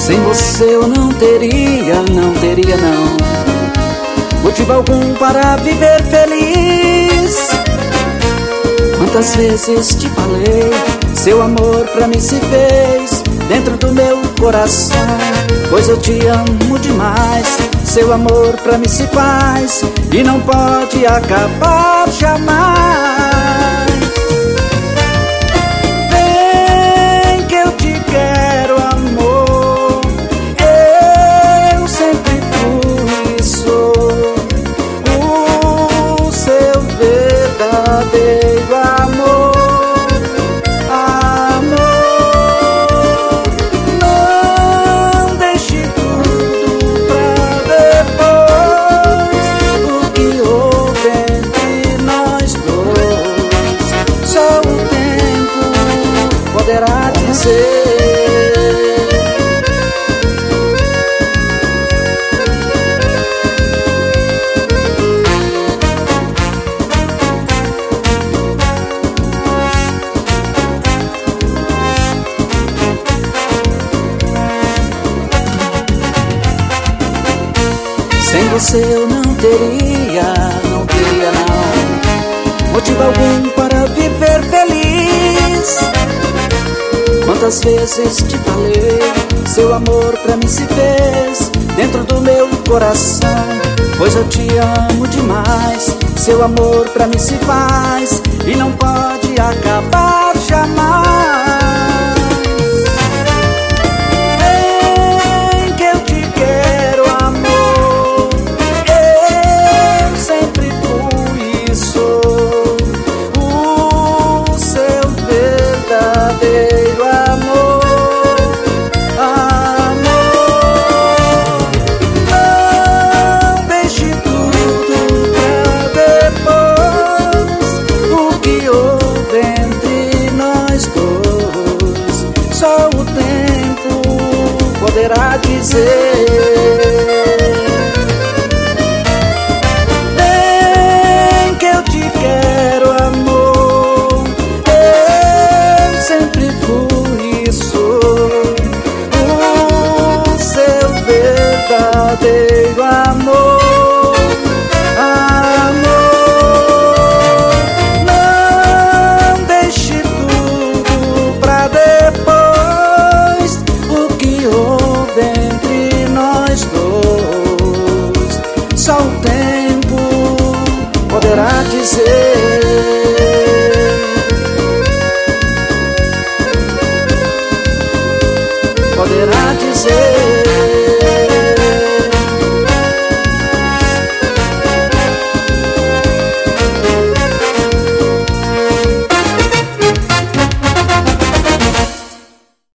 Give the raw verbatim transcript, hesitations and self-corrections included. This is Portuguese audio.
Sem você eu não teria, não teria não motivo algum para viver feliz. Quantas vezes te falei, seu amor pra mim se fez dentro do meu coração. Pois eu te amo demais, seu amor pra mim se faz e não pode acabar jamais. Vem que eu te quero, amor, eu sempre fui e sou o seu verdadeiro amor. Poderá dizer. Sem você eu não teria, não teria não motivo algum para viver feliz. Quantas vezes te falei, seu amor pra mim se fez dentro do meu coração. Pois eu te amo demais, seu amor pra mim se faz e não pode acabar